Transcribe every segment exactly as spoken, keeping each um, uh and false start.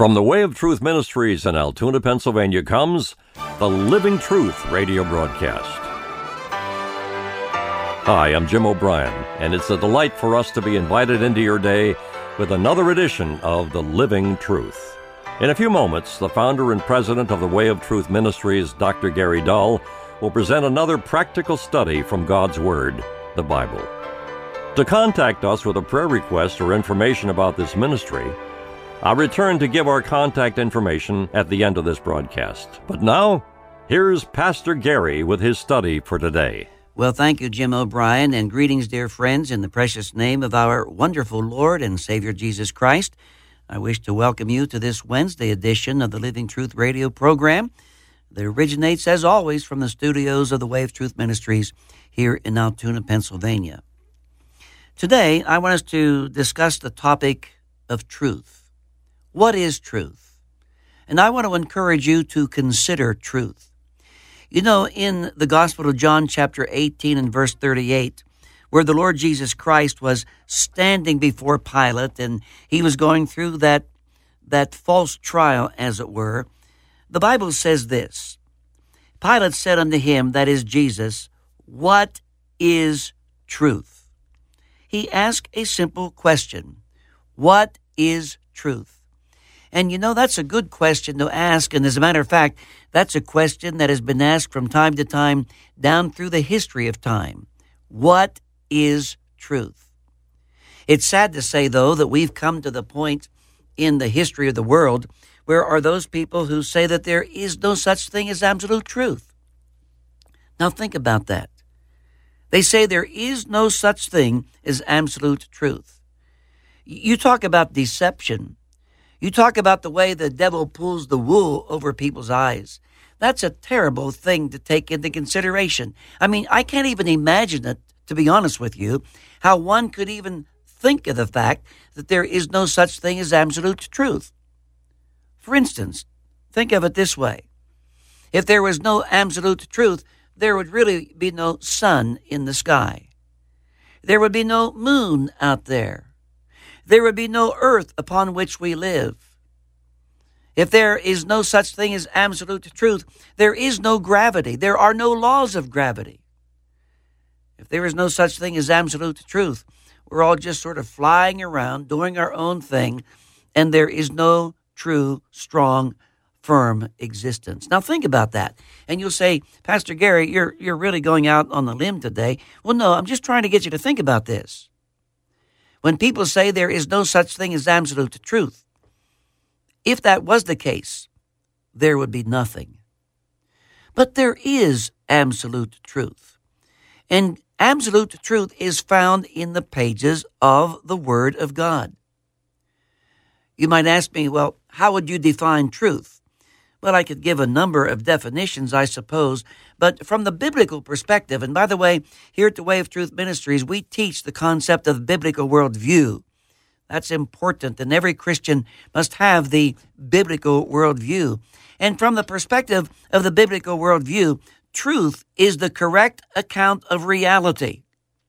From the Way of Truth Ministries in Altoona, Pennsylvania comes the Living Truth radio broadcast. Hi, I'm Jim O'Brien, and it's a delight for us to be invited into your day with another edition of the Living Truth. In a few moments, the founder and president of the Way of Truth Ministries, Doctor Gary Dull, will present another practical study from God's Word, the Bible. To contact us with a prayer request or information about this ministry, I'll return to give our contact information at the end of this broadcast. But now, here's Pastor Gary with his study for today. Well, thank you, Jim O'Brien, and greetings, dear friends, in the precious name of our wonderful Lord and Savior Jesus Christ. I wish to welcome you to this Wednesday edition of the Living Truth radio program that originates, as always, from the studios of the Way of Truth Ministries here in Altoona, Pennsylvania. Today, I want us to discuss the topic of truth. What is truth? And I want to encourage you to consider truth. You know, in the Gospel of John, chapter eighteen and verse thirty-eight, where the Lord Jesus Christ was standing before Pilate and he was going through that, that false trial, as it were, the Bible says this: Pilate said unto him, that is Jesus, what is truth? He asked a simple question. What is truth? And you know, that's a good question to ask, and as a matter of fact, that's a question that has been asked from time to time down through the history of time. What is truth? It's sad to say, though, that we've come to the point in the history of the world where are those people who say that there is no such thing as absolute truth. Now think about that. They say there is no such thing as absolute truth. You talk about deception. You talk about the way the devil pulls the wool over people's eyes. That's a terrible thing to take into consideration. I mean, I can't even imagine it, to be honest with you, how one could even think of the fact that there is no such thing as absolute truth. For instance, think of it this way. If there was no absolute truth, there would really be no sun in the sky. There would be no moon out there. There would be no earth upon which we live. If there is no such thing as absolute truth, there is no gravity. There are no laws of gravity. If there is no such thing as absolute truth, we're all just sort of flying around, doing our own thing, and there is no true, strong, firm existence. Now think about that. And you'll say, Pastor Gary, you're, you're really going out on the limb today. Well, no, I'm just trying to get you to think about this. When people say there is no such thing as absolute truth, if that was the case, there would be nothing. But there is absolute truth. And absolute truth is found in the pages of the Word of God. You might ask me, well, how would you define truth? Well, I could give a number of definitions, I suppose, but from the biblical perspective, and by the way, here at the Way of Truth Ministries, we teach the concept of biblical worldview. That's important, and every Christian must have the biblical worldview. And from the perspective of the biblical worldview, truth is the correct account of reality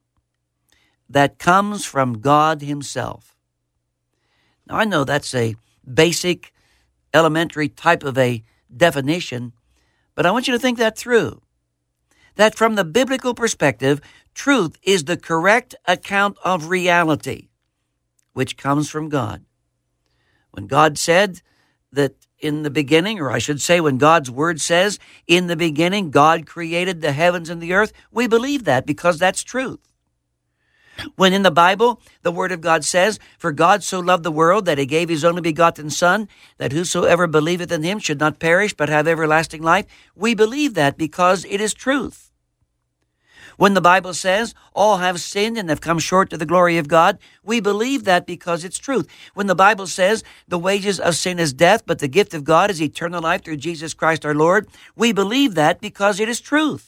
that comes from God Himself. Now, I know that's a basic elementary type of a definition, but I want you to think that through. That from the biblical perspective, truth is the correct account of reality, which comes from God. When God said that in the beginning, or I should say when God's Word says, in the beginning God created the heavens and the earth, we believe that because that's truth. When in the Bible, the Word of God says, for God so loved the world that He gave His only begotten Son, that whosoever believeth in Him should not perish but have everlasting life, we believe that because it is truth. When the Bible says, all have sinned and have come short to the glory of God, we believe that because it's truth. When the Bible says, the wages of sin is death, but the gift of God is eternal life through Jesus Christ our Lord, we believe that because it is truth.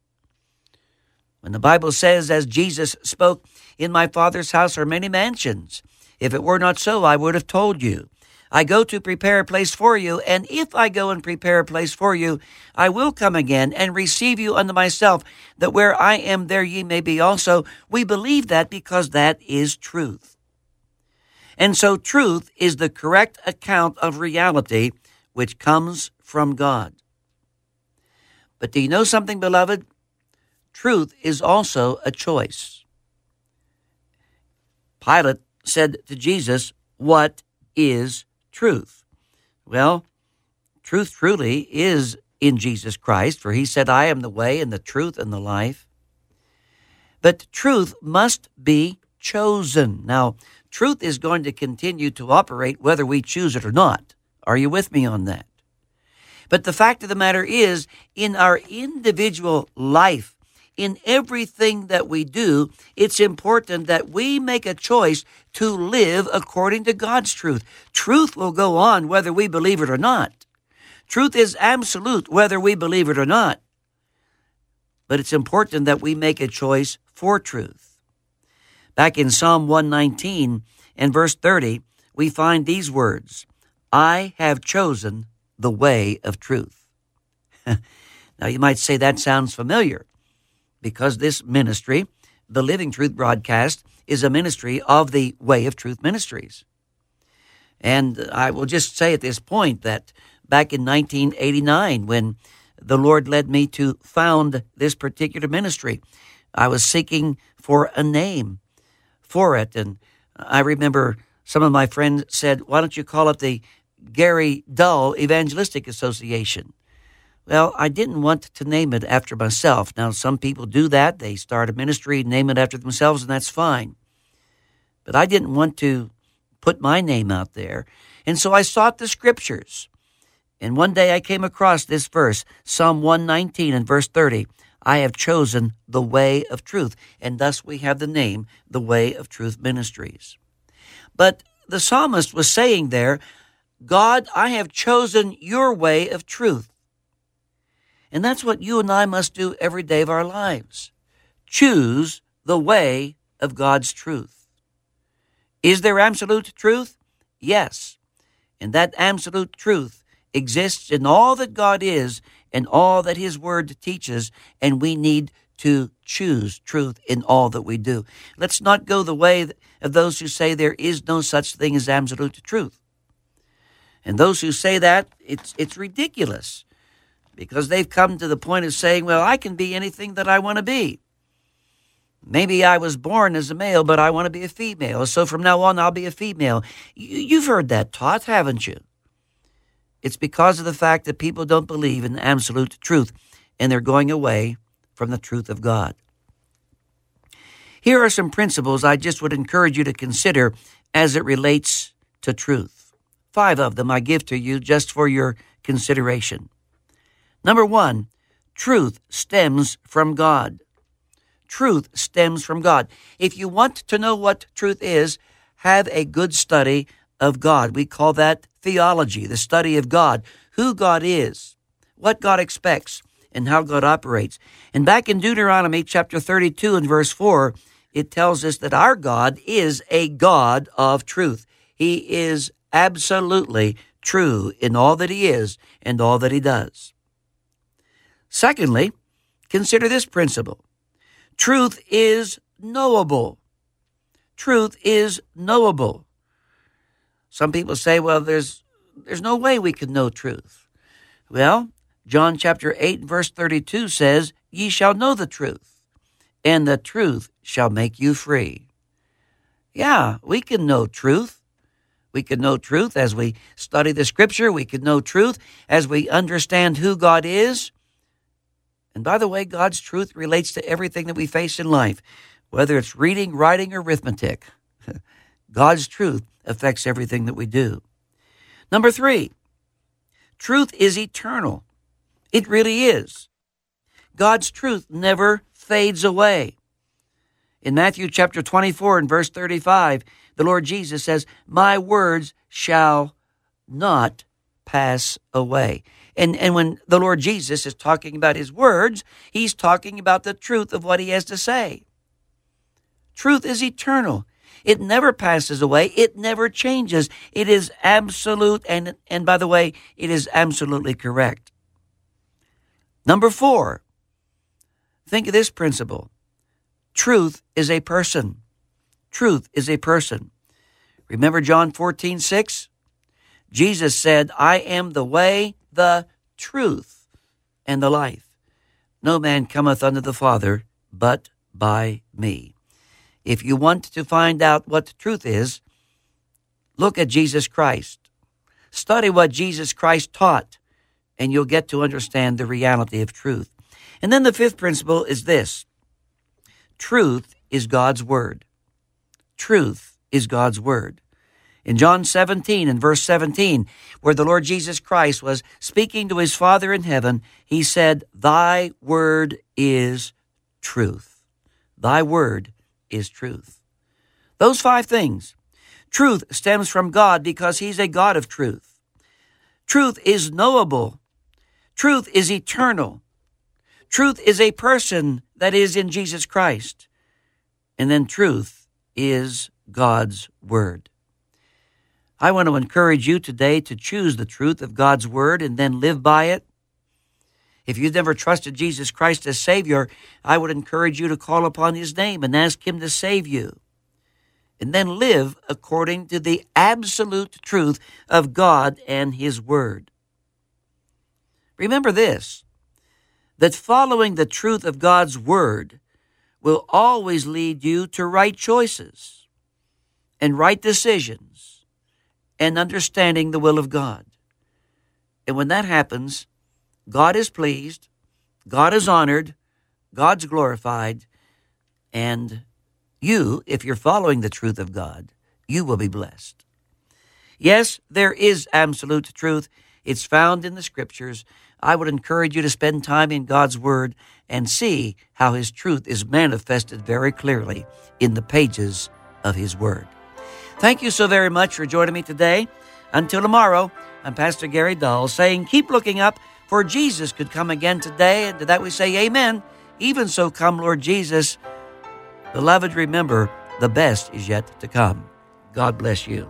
When the Bible says, as Jesus spoke, in my Father's house are many mansions. If it were not so, I would have told you. I go to prepare a place for you, and if I go and prepare a place for you, I will come again and receive you unto myself, that where I am, there ye may be also. We believe that because that is truth. And so truth is the correct account of reality which comes from God. But do you know something, beloved? Truth is also a choice. Pilate said to Jesus, "What is truth?" Well, truth truly is in Jesus Christ, for he said, "I am the way and the truth and the life." But truth must be chosen. Now, truth is going to continue to operate whether we choose it or not. Are you with me on that? But the fact of the matter is, in our individual life, in everything that we do, it's important that we make a choice to live according to God's truth. Truth will go on whether we believe it or not. Truth is absolute whether we believe it or not. But it's important that we make a choice for truth. Back in Psalm one nineteen and verse thirty, we find these words, "I have chosen the way of truth." Now you might say that sounds familiar, because this ministry, the Living Truth Broadcast, is a ministry of the Way of Truth Ministries. And I will just say at this point that back in nineteen eighty-nine, when the Lord led me to found this particular ministry, I was seeking for a name for it. And I remember some of my friends said, "Why don't you call it the Gary Dull Evangelistic Association?" Well, I didn't want to name it after myself. Now, some people do that. They start a ministry, name it after themselves, and that's fine. But I didn't want to put my name out there. And so I sought the scriptures. And one day I came across this verse, Psalm one nineteen and verse thirty, "I have chosen the way of truth." And thus we have the name, the Way of Truth Ministries. But the psalmist was saying there, "God, I have chosen your way of truth." And that's what you and I must do every day of our lives. Choose the way of God's truth. Is there absolute truth? Yes. And that absolute truth exists in all that God is and all that his word teaches, and we need to choose truth in all that we do. Let's not go the way of those who say there is no such thing as absolute truth. And those who say that, it's it's ridiculous, because they've come to the point of saying, well, I can be anything that I want to be. Maybe I was born as a male, but I want to be a female, so from now on I'll be a female. You've heard that taught, haven't you? It's because of the fact that people don't believe in absolute truth, and they're going away from the truth of God. Here are some principles I just would encourage you to consider as it relates to truth. Five of them I give to you just for your consideration. Number one, truth stems from God. Truth stems from God. If you want to know what truth is, have a good study of God. We call that theology, the study of God, who God is, what God expects, and how God operates. And back in Deuteronomy chapter thirty-two and verse four, it tells us that our God is a God of truth. He is absolutely true in all that he is and all that he does. Secondly, consider this principle. Truth is knowable. Truth is knowable. Some people say, well, there's there's no way we can know truth. Well, John chapter eight, verse thirty-two says, "Ye shall know the truth, and the truth shall make you free." Yeah, we can know truth. We can know truth as we study the scripture. We can know truth as we understand who God is. And by the way, God's truth relates to everything that we face in life, whether it's reading, writing, or arithmetic. God's truth affects everything that we do. Number three, truth is eternal. It really is. God's truth never fades away. In Matthew chapter twenty-four and verse thirty-five, the Lord Jesus says, "My words shall not pass away." And, and when the Lord Jesus is talking about his words, he's talking about the truth of what he has to say. Truth is eternal. It never passes away. It never changes. It is absolute, and, and by the way, it is absolutely correct. Number four, think of this principle. Truth is a person. Truth is a person. Remember John fourteen six? Jesus said, I am the way, the truth, and the life. No man cometh unto the Father but by me. If you want to find out what truth is, look at Jesus Christ. Study what Jesus Christ taught, and you'll get to understand the reality of truth. And then the fifth principle is this. Truth is God's word. Truth is God's word. In John seventeen and verse seventeen, where the Lord Jesus Christ was speaking to his Father in heaven, he said, Thy word is truth. Thy word is truth. Those five things. Truth stems from God because he's a God of truth. Truth is knowable. Truth is eternal. Truth is a person that is in Jesus Christ. And then truth is God's word. I want to encourage you today to choose the truth of God's word and then live by it. If you've never trusted Jesus Christ as Savior, I would encourage you to call upon his name and ask him to save you. And then live according to the absolute truth of God and his word. Remember this, that following the truth of God's word will always lead you to right choices and right decisions and understanding the will of God. And when that happens, God is pleased, God is honored, God's glorified, and you, if you're following the truth of God, you will be blessed. Yes, there is absolute truth. It's found in the Scriptures. I would encourage you to spend time in God's Word and see how his truth is manifested very clearly in the pages of his Word. Thank you so very much for joining me today. Until tomorrow, I'm Pastor Gary Dahl saying, keep looking up, for Jesus could come again today. And to that we say, amen. Even so come, Lord Jesus. Beloved, remember, the best is yet to come. God bless you.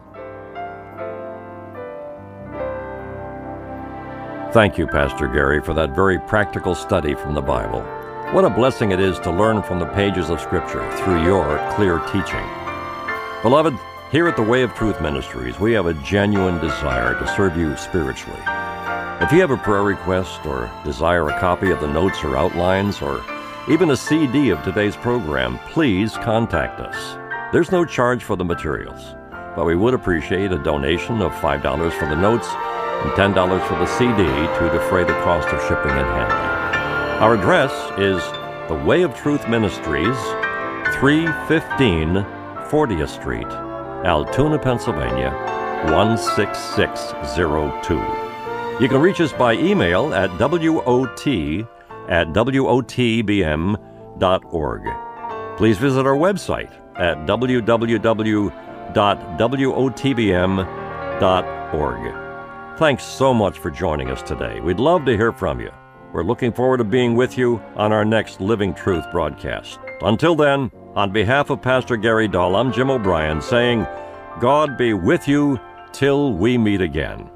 Thank you, Pastor Gary, for that very practical study from the Bible. What a blessing it is to learn from the pages of Scripture through your clear teaching. Beloved, here at the Way of Truth Ministries, we have a genuine desire to serve you spiritually. If you have a prayer request or desire a copy of the notes or outlines or even a C D of today's program, please contact us. There's no charge for the materials, but we would appreciate a donation of five dollars for the notes and ten dollars for the C D to defray the cost of shipping and handling. Our address is the Way of Truth Ministries, three fifteen fortieth Street, Altoona, Pennsylvania, one six six zero two. You can reach us by email at W O T at W O T B M dot org. Please visit our website at w w w dot W O T B M dot org. Thanks so much for joining us today. We'd love to hear from you. We're looking forward to being with you on our next Living Truth broadcast. Until then, on behalf of Pastor Gary Dahl, I'm Jim O'Brien saying, God be with you till we meet again.